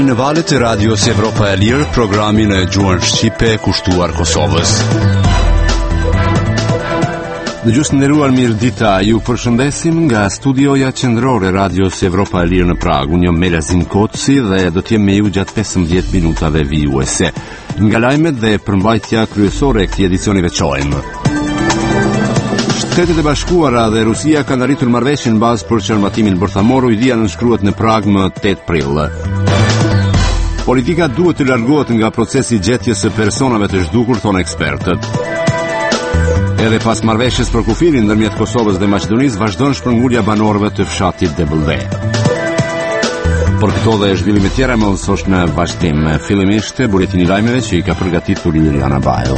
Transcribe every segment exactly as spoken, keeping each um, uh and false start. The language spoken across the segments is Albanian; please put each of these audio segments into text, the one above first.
Jeni në valët e Radios Evropa e Lirë, programin e gjuhën shqipe kushtuar Kosovës. Dëgjues të nderuar, mirëdita, ju përshëndesim nga studioja qendrore Radios Evropa e Lirë në Prag. Unë jam Melazin Koci dhe do të jem me ju gjatë pesëmbëdhjetë minutave vijuese. Nga lajmet dhe përmbajtja kryesore e këtij edicioni veçojmë. Shtetet e Bashkuara dhe Rusia kanë arritur marrëveshjen bazë për çarmatimin bërthamor, ujdia nënshkruhet në Prag më tetë prill. Politika duhet të largohet nga procesi i gjetjes së personave të zhdukur, thonë ekspertët. Edhe pas marrëveshjes për kufirin ndërmjet Kosovës dhe Maqedonisë, vazhdon shpërngulja banorëve të fshatit Debëllde. Por këto dhe zhvillime tjera më mësosh në vazhdim. Fillimisht buletini i lajmeve që i ka përgatitur Liliana Bajo.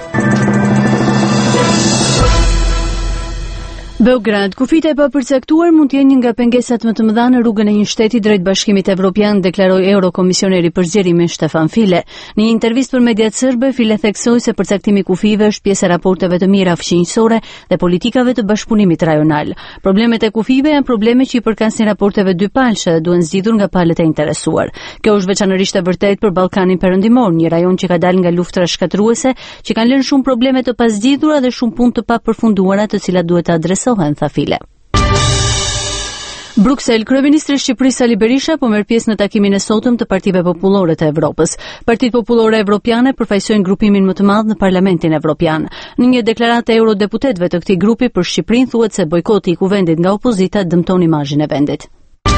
Beograd, kufit e papërcaktuar mund të jenë një nga pengesat më të mëdha në rrugën e një shteti drejt Bashkimit Evropian, deklaroi Eurokomisioneri për zgjerimin Stefan File. Në një intervistë për mediat serbe, File theksoi se përcaktimi i kufive është pjesë e raporteve të mira fqinjësore dhe politikave të bashkëpunimit rajonal. Problemet e kufive janë probleme që i përkasin raporteve dypalëshe dhe duhen zgjidhur nga palët e interesuar. Kjo është veçanërisht e vërtetë për Ballkanin Perëndimor, një rajon që ka dalë nga luftra shkatruese, që kanë lënë shumë probleme të pazgjidhura dhe shumë punë të papërfunduara, të cilat duhet të adresohen, tha File. Bruksel, kryeministri i Shqipërisë Sali Berisha po merr pjesë në takimin e sotëm të Partive Popullore të Evropës. Partitë Popullore Evropiane përfaqësojnë grupimin më të madh në Parlamentin Evropian. Në një deklaratë e eurodeputetëve të këtij grupi për Shqipërinë thuhet se bojkoti i kuvendit nga opozita dëmton imazhin e vendit.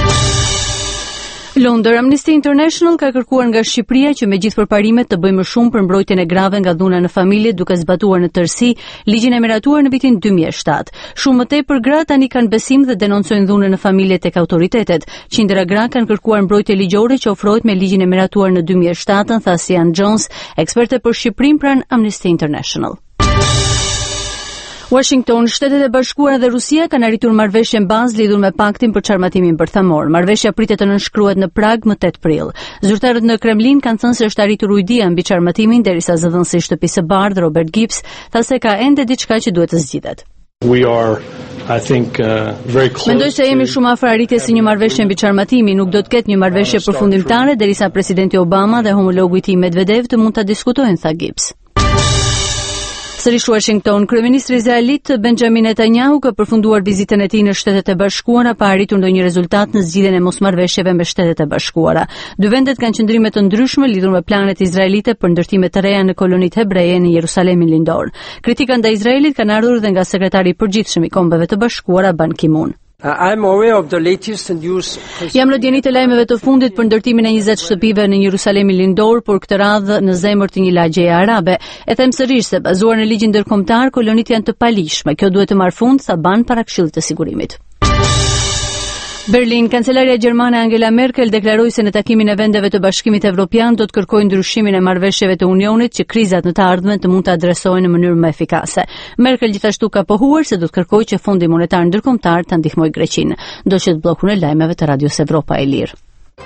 Londër, Amnesty International ka kërkuar nga Shqipëria që me gjithë përparimet të bëjë më shumë për mbrojtjen e grave nga dhuna në familje, duke zbatuar në tërësi ligjin e miratuar në vitin dy mijë e shtatë. Shumë më tepër gra tani kanë besim dhe denoncojnë dhunën në familje tek autoritetet. Qindra gra kanë kërkuar mbrojtje ligjore që ofrohet me ligjin e miratuar në dy mijë e shtatë, tha Sian Jones, eksperte për Shqipërinë pranë Amnesty International. Washington, Shtetet e Bashkuara dhe Rusia kanë arritur marrëveshjen bazë lidhur me paktin për çarmatimin bërthamor. Marrëveshja pritet të nënshkruhet në Prag më tetë prill. Zyrtarët në Kremlin kanë thënë se është arritur ujdia mbi çarmatimin, derisa zëdhënësi i Shtëpisë së Bardhë Robert Gibbs tha se ka ende diçka që duhet të zgjidhet. We are I think uh, very close. Mendoj se jemi shumë afër arritjes së një marrëveshje mbi çarmatimin, nuk do të ketë një marrëveshje përfundimtare derisa presidenti Obama dhe homologu i tij Medvedev të mund ta diskutojnë, tha Gibbs. Sërish Washington, kryeministri izraelit Benjamin Netanyahu ka përfunduar vizitën e tij në Shtetet e Bashkuara pa arritur ndonjë rezultat në zgjidhjen e mosmarrëveshjeve me Shtetet e Bashkuara. Dy vendet kanë qëndrime të ndryshme lidhur me planet izraelite për ndërtime të reja në kolonitë hebreje në Jerusalemin lindor. Kritika ndaj Izraelit kanë ardhur dhe nga sekretari i përgjithshëm i Kombeve të Bashkuara Ban Ki-moon. I'm aware of the latest news. Jam në dieni të lajmeve të fundit për ndërtimin e njëzet shtëpive në Jerusalemin lindor, por këtë radhë në zemër të një lagjeje arabe. E them sërish se bazuar në ligjin ndërkombëtar, kolonitë janë të palishme. Kjo duhet të marrë fund, sa ban para Këshillit të Sigurimit. Berlin, kancelaria gjermane Angela Merkel deklaroi se në takimin e vendeve të Bashkimit Evropian do të kërkojë ndryshimin e marrëveshjeve të Unionit që krizat në të ardhmen të mund të adresohen në mënyrë më efikase. Merkel gjithashtu ka pohuar se do të kërkojë që Fondi Monetar Ndërkombëtar ta ndihmojë Greqinë. Do që të bllokun e lajmeve të Radios Evropa e Lirë.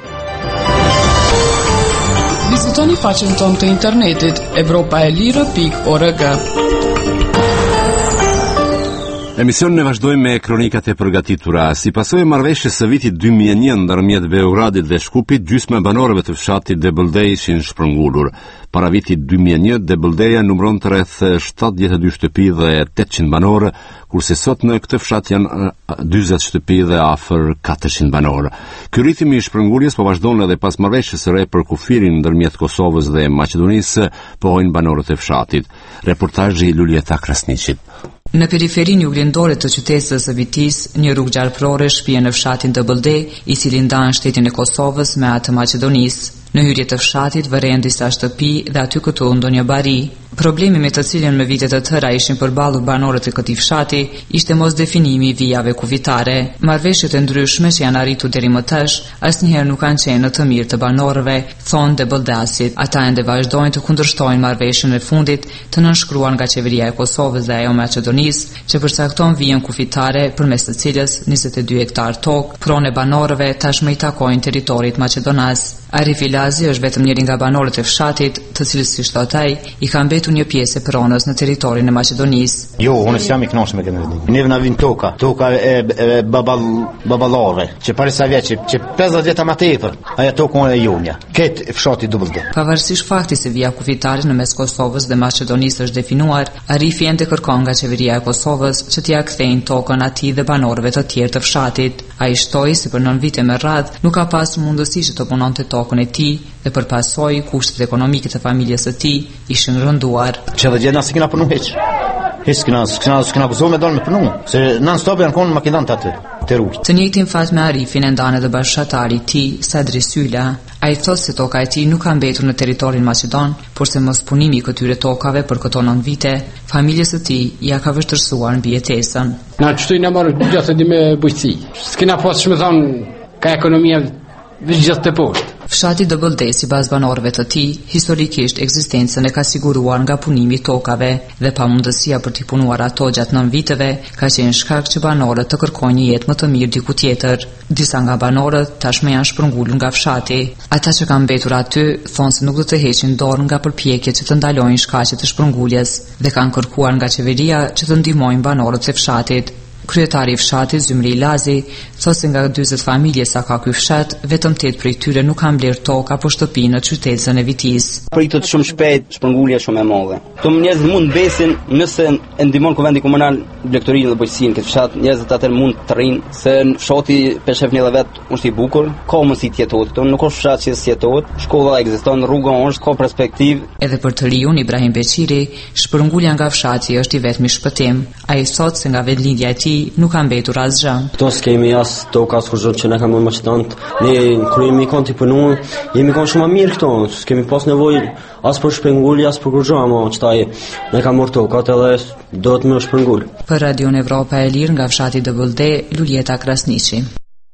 Vizitoni faqen tonë të internetit evropaelire pikë org. Emisionin e vazhdojmë me kronikat e përgatitura. Si pasojë e marrëveshjes së vitit dy mijë e një ndërmjet Beogradit dhe Shkupit, gjysma e banorëve të fshatit Debëllde ishin shpërngulur. Para vitit dy mijë e një, Debëldeja numëronte rreth shtatëdhjetë e dy shtëpi dhe tetëqind banorë, kurse sot në këtë fshat janë dyzet shtëpi dhe afër katërqind banorë. Ky ritëm i shpërnguljes po vazhdon edhe pas marrëveshjes së re për kufirin ndërmjet Kosovës dhe Maqedonisë, pohojnë banorët e fshatit. Reportazhi i Lulieta Krasniqit. Në periferinë juglindore të qytetit së Vitis, një rrugë gjarpërore shpihen në fshatin Debëllde, i cili ndan shtetin e Kosovës me atë të Maqedonisë. Në hyrje të fshatit vëren disa shtëpi dhe aty këtu ndonjë bari. Problemi me të cilën me vitet të tëra ishin përballur banorët e këtij fshati ishte mosdefinimi i vijave kufitare. Marrëveshjet e ndryshme që janë arritur deri më tash asnjëherë nuk kanë qenë në të mirë të banorëve, thonë Debëldasit. Ata ende vazhdojnë të kundërshtojnë marrëveshjen e fundit të nënshkruar nga qeveria e Kosovës dhe ajo Maqedonisë, që përcakton vijën kufitare përmes të cilës njëzet e dy hektar tokë pronë e banorëve tashmë i takojnë territorit maqedonas. Arifila Lazi është vetëm njëri nga banorët e fshatit, të cilës si thot ai, i ka mbetur një pjesë e pronës në territorin e Maqedonisë. Jo, unë s'jam i kënaqur me këtë vendim. Neve na vin toka, toka e, e babal baballore, që para sa vjeç, që pesëdhjetë vjet më tepër. Ajo tokë e jonja. Këtë fshati Dubëldë. Pavarësisht faktit se vija kufitare në mes Kosovës dhe Maqedonisë është definuar, Arifi ende kërkon nga qeveria e Kosovës që t'ia kthejnë tokën atij dhe banorëve të tjerë të fshatit. Ai shtoi se për nën vite me radh nuk ka pasur mundësi që të punonte tokën e tij dhe përpasoj kushtet ekonomike të familjes së tij ishin rënduar. Çfarë gjë na sikina punu hiç. Hiç kena, kena, kena gëzuar me dalë me punu, se non stop janë konë makinant aty, te rrugë. Të njëjtin fat me Arifin e ndan edhe bashkëtarri i tij, Sadri Syla. Ai thotë se toka e tij nuk ka mbetur në territorin maqedon, por se mos punimi i këtyre tokave për këto nëntë vite, familjes së tij ja ka vështirësuar mbijetesën. Na çtoi na marr gjatë di me bujqësi. S'kena pas më thon ka ekonomia gjithë të poshtë. Fshati Dëbëldej, sipas banorëve të tij, historikisht ekzistencën e ka siguruar nga punimi i tokave dhe pamundësia për t'i punuar ato gjatë nëntë viteve ka qenë shkak që banorët të kërkojnë një jetë më të mirë diku tjetër. Disa nga banorët tashmë janë shpërngulur nga fshati. Ata që kanë mbetur aty thonë se nuk do të heqin dorë nga përpjekjet që të ndalojnë shkaqet e shpërnguljes dhe kanë kërkuar nga qeveria që të ndihmojnë banorët e fshatit. Kryetari i fshatit Zymri Lazi thotë se nga dyzet familje sa ka ky fshat, vetëm tetë prej tyre nuk kanë bler tokë apo shtëpi në qytetin e Vitis. Pritet shumë shpejt, shpërngulja shumë e madhe. Këto njerëz mund besin nëse e ndihmon kuvendi komunal blegtorinë dhe bujqësinë këtë fshat, njerëzit atë mund të rrinë se në fshati peshefni edhe vet është i bukur, ka mundësi të jetohet. Këto nuk është fshat që sjetohet, shkolla ekziston, rruga është, ka perspektivë. Edhe për të riun Ibrahim Beqiri, shpërngulja nga fshati është i vetmi shpëtim. Ai thotë se nga vetlindja e tij nuk ka mbetur asgjë. Këto s'kemi as tokë as kurrë që na kanë më maqedont. Ne kryemi konti punon, jemi kanë shumë mirë këto. S'kemi pas nevojë as për shpërngulje as për kurrë, ama çtaj ne kanë marrë tokat edhe do të më shpërngul. Për Radion Evropa e Lirë nga fshati Dëbëldej, Lulieta Krasniqi.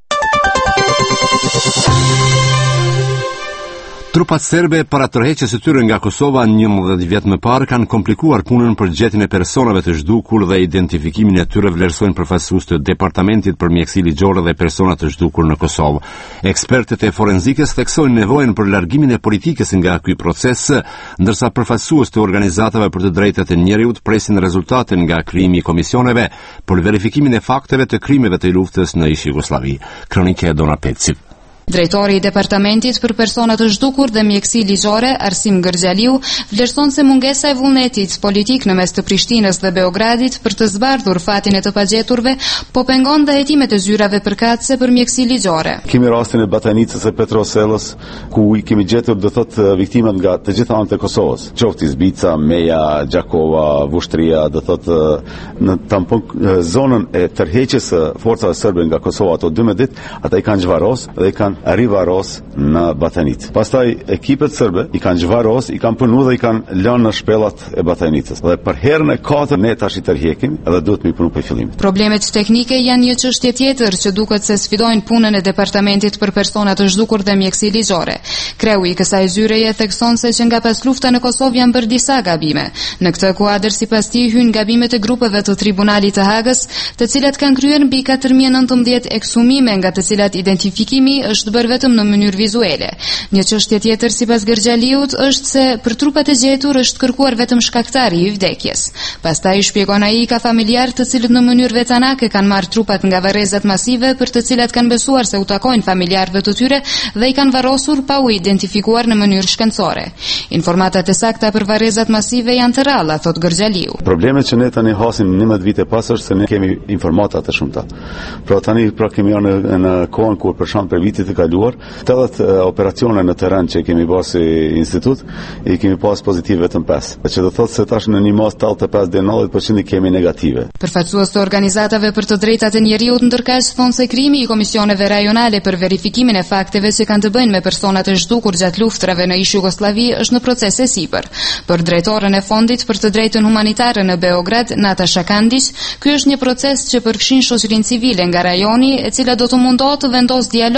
Trupat serbe para tërheqjes së tyre nga Kosova njëmbëdhjetë vjet më parë kanë komplikuar punën për gjetjen e personave të zhdukur dhe identifikimin e tyre, vlerësojnë përfaqësues të Departamentit për Mjekësi Ligjore dhe Persona të Zhdukur në Kosovë. Ekspertët e forenzikës theksojnë nevojën për largimin e politikës nga ky proces, ndërsa përfaqësues të organizatave për të drejtat e njerëzit presin rezultatet nga krijimi i komisioneve për verifikimin e fakteve të krimeve të luftës në ish Jugosllavi. Kronika e Dona Peci. Drejtori i Departamentit për Persona të Zhdukur dhe Mjekësi Ligjore, Arsim Gërgjaliu, vlerëson se mungesa e vullnetit politik në mes të Prishtinës dhe Beogradit për të zbardhur fatin e të pagjeturve, po pengon dhe hetimet e zyrave përkatëse për Mjekësi Ligjore. Kemi rastin e Batanicës e Petroselës, ku i kemi gjetur do thotë viktimat nga të gjitha anët e Kosovës. Qofti Zbica, Meja, Gjakova, Vushtria, do thotë në tampon zonën e tërheqjes së forcave serbe nga Kosova ato dymbëdhjetë ditë, ata i kanë zhvaros dhe i kanë rivaros në Batanicë. Pastaj ekipet serbe i kanë zhvaros, i kanë punu dhe i kanë lënë në shpellat e Batanicës. Dhe për herën e katërt ne tash i tërheqim edhe duhet mi punu për fillim. Problemet teknike janë një çështje tjetër që duket se sfidojnë punën e Departamentit për Persona të Zhdukur dhe Mjekësi Ligjore. Kreu i kësaj zyreje thekson se që nga pas lufta në Kosovë janë bërë disa gabime. Në këtë kuadër sipas tij hyn gabimet e grupeve të Tribunalit të Hagës, të cilat kanë kryer mbi katër mijë e nëntëmbëdhjetë ekshumime, nga të cilat identifikimi është bërë vetëm në mënyrë vizuele. Një çështje tjetër sipas Gërgjaliut është se për trupat e gjetur është kërkuar vetëm shkaktari i vdekjes. Pastaj shpjegon ai ka familjarë të cilët në mënyrë veçanake kanë marrë trupat nga varrezat masive për të cilat kanë besuar se u takojnë familjarëve të tyre dhe i kanë varrosur pa u identifikuar në mënyrë shkencore. Informatat e sakta për varrezat masive janë të rralla, thot Gërgjaliu. Problemet që ne tani hasim njëmbëdhjetë vite pas është se ne kemi informata të shumta. Pra tani pra kemi në, në kohën kur për shkak për vitit të kaluar, tetëdhjetë operacione në terren që kemi bërë si institut, i kemi pas pozitiv vetëm pesë. Që do thotë se tash në një mas tetëdhjetë e pesë deri në nëntëdhjetë përqind kemi negative. Përfaqësues të organizatave për të drejtat e njerëzit ndërkaq thonë se krimi i komisioneve rajonale për verifikimin e fakteve që kanë të bëjnë me personat e zhdukur gjatë luftrave në ish Jugosllavi është në proces e sipër. Për drejtorën e fondit për të drejtën humanitare në Beograd, Natasha Kandić, ky është një proces që përfshin shoqërinë civile nga rajoni, e cila do të mundohet të vendosë dialog dhe të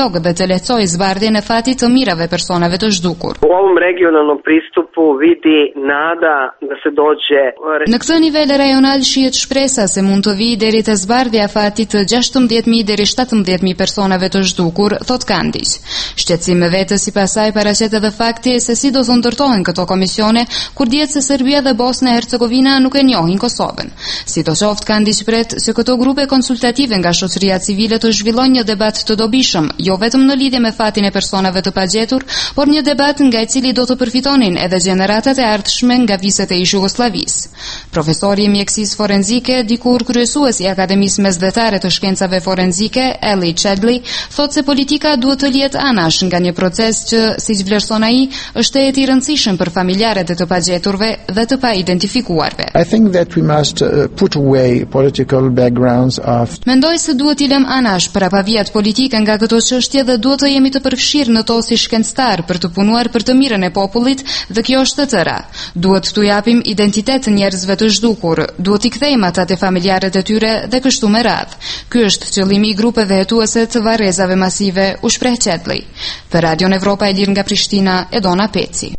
lehtësoj zbardhjen e fatit të mirave personave të zhdukur. U ovom regionalnom pristupu vidi nada da se dođe. Në këtë nivel rajonal shihet shpresa se mund të vijë deri te zbardhja e fatit të gjashtëmbëdhjetë mijë deri shtatëmbëdhjetë mijë personave të zhdukur, thot Kandiq. Shqetësim me vete sipas saj paraqet edhe fakti se si do të ndërtohen këto komisione kur dihet se Serbia dhe Bosna e Hercegovina nuk e njohin Kosovën. Sidoqoftë Kandiq pret se këto grupe konsultative nga shoqëria civile të zhvillojnë një debat të dobishëm, jo vetëm në lidhje me fatin e personave të pagjetur, por një debat nga i cili do të përfitonin edhe gjeneratat e ardhshme nga viset e ish Jugosllavisë. Profesori i mjekësisë forenzike, dikur kryesuesi i Akademisë Mesdhetare të Shkencave Forenzike, Ellie Chadley, thotë se politika duhet të lihet anash nga një proces që, siç vlerëson ai, është e i rëndësishëm për familjarët e të pagjeturve dhe të pa identifikuarve. I think that we must uh, put away political backgrounds of Mendoj se duhet i lëm anash prapavijat politike nga këto çështje dhe duhet të jemi të përfshirë në to si shkencëtar për të punuar për të mirën e popullit dhe kjo është e tëra. Duhet t'u japim identitet njerëzve të zhdukur, duhet i kthejmë ata te familjarët e tyre dhe kështu me radhë. Ky është qëllimi i grupeve hetuese të varrezave masive, u shpreh Chadley. Për Radion Evropa e Lirë nga Prishtina, Edona Peci.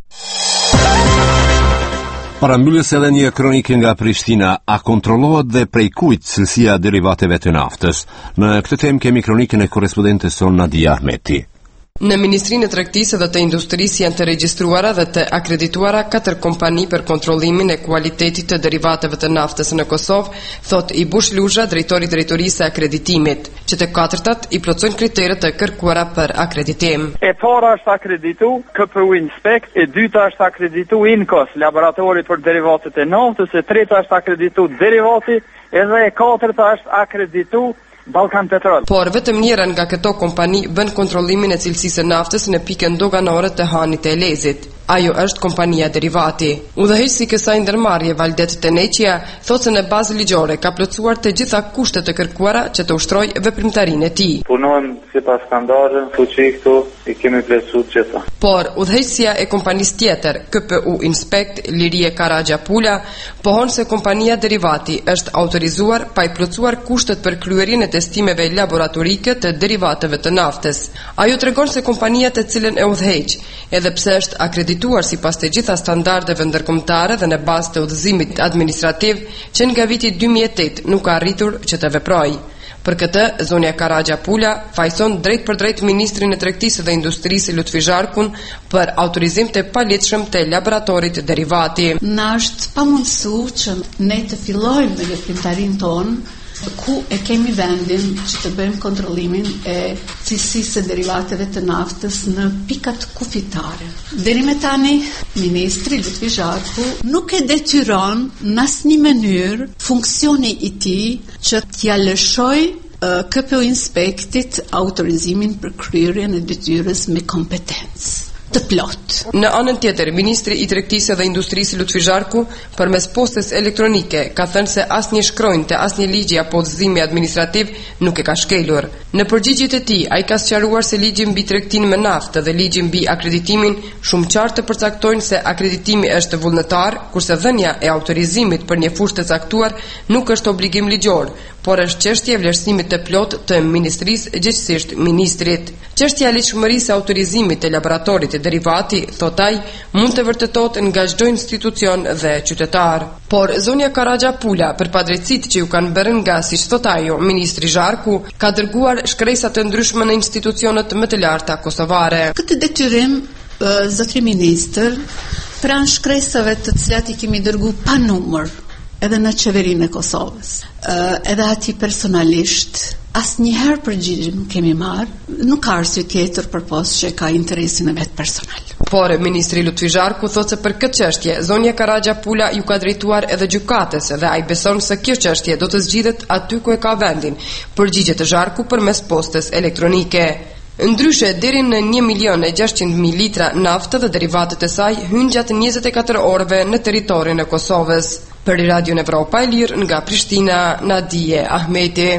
Parambylles edhe një kronikë nga Prishtina, a kontrollohet dhe prej kujt cilësia e derivateve të naftës? Në këtë temë kemi kronikën e korrespondentes son Nadia Ahmeti. Në Ministrinë e Tregtisë dhe të Industrisë janë të regjistruara dhe të akredituara katër kompani për kontrollimin e kualitetit të derivateve të naftës në Kosovë, thot Ibush Luzha, drejtori i drejtorisë së akreditimit, që të katërtat i plotësojnë kriteret e kërkuara për akreditim. E para është akreditu K P U Inspect, e dyta është akreditu INKOS, laboratori për derivatet e naftës, e treta është akreditu derivati, edhe e katërta është akreditu Balkan Petrol. Por vetëm njëra nga këto kompani bën kontrollimin e cilësisë së naftës në pikën doganore të Hanit të Elezit. Ajo është kompania Derivati. Udhëheqësi i kësaj ndërmarrje Valdet Teneqia thotë se në bazë ligjore ka plotësuar të gjitha kushtet e kërkuara që të ushtrojë veprimtarinë e tij. Punojmë sipas standardeve, fuqi këtu i kemi plotësuar të gjitha. Por udhëheqësia e kompanisë tjetër, K P U Inspect, Lirie Karaxha Pula, pohon se kompania Derivati është autorizuar pa i plotësuar kushtet për kryerjen e testimeve laboratorike të derivateve të naftës. Ajo tregon se kompania të cilën e udhëheq, edhe pse është akredituar sipas të gjitha standardeve ndërkombëtare dhe në bazë të udhëzimit administrativ që nga viti dy mijë e tetë nuk ka arritur që të veprojë. Për këtë, Zonja Karaxha Pula fajson drejt për drejt Ministrin e Tregtisë dhe Industrisë Lutfi Zharkun për autorizim të paligjshëm të laboratorit Derivati. Na është pamundsuar që ne të fillojmë me veprimtarinë tonë ku e kemi vendin që të bëjmë kontrollimin e cilësisë së derivateve të naftës në pikat kufitare. Deri me tani, Ministri Lutfi Zharku nuk e detyron në asnjë mënyrë funksioni i tij që t'ia lëshoj K P U Inspektit autorizimin për kryerjen e detyrës me kompetencë të plot. Në anën tjetër, Ministri i Tregtisë dhe Industrisë Lutfi Zharku, përmes postës elektronike, ka thënë se asnjë shkronjë të asnjë ligji apo udhëzimi administrativ nuk e ka shkelur. Në përgjigjet e tij, ai ka sqaruar se ligji mbi tregtinë me naftë dhe ligji mbi akreditimin shumë qartë të përcaktojnë se akreditimi është vullnetar, kurse dhënia e autorizimit për një fushë të caktuar nuk është obligim ligjor, por është çështje e vlerësimit të plotë të Ministrisë, gjithsesi ministrit. Çështja e ligjshmërisë së autorizimit të laboratorit Derivati, thot ai, mund të vërtetohet nga çdo institucion dhe qytetar. Por Zonja Karaxha Pula, për padrejtësitë që ju kanë bërë nga, siç thot ajo, Ministri Zharku, ka dërguar shkresa të ndryshme në institucionet më të larta kosovare. Këtë detyrim, zotri ministër, pranë shkresave të cilat i kemi dërguar pa numër, edhe në qeverinë e Kosovës, edhe ati personalisht, asnjëherë përgjigjem kemi marrë, nuk ka arsye tjetër përpos që ka interesin e vet personal. Por Ministri Lutfi Zharku thotë se për këtë çështje Zonja Karaxha Pula ju ka drejtuar edhe gjykatës dhe ai beson se kjo çështje do të zgjidhet aty ku e ka vendin. Përgjigjet e Zharku përmes postës elektronike. Ndryshe, deri në një milion e gjashtëqind mijë litra naftë dhe derivatet e saj hynë gjatë njëzet e katër orëve në territorin e Kosovës. Për Radion Evropa e Lirë nga Prishtina, Nadia Ahmeti.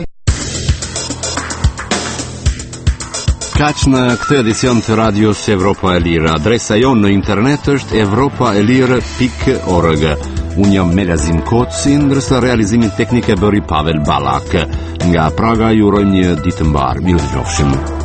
Kaq në këtë edicion të Radios Evropa e Lirë. Adresa jonë në internet është evropaelirë pikë org. Unë jam Melazim Koci, ndërsa realizimin teknik e bëri Pavel Ballak. Nga Praga ju urojmë një ditë mbar. Mirë dëgjofshim.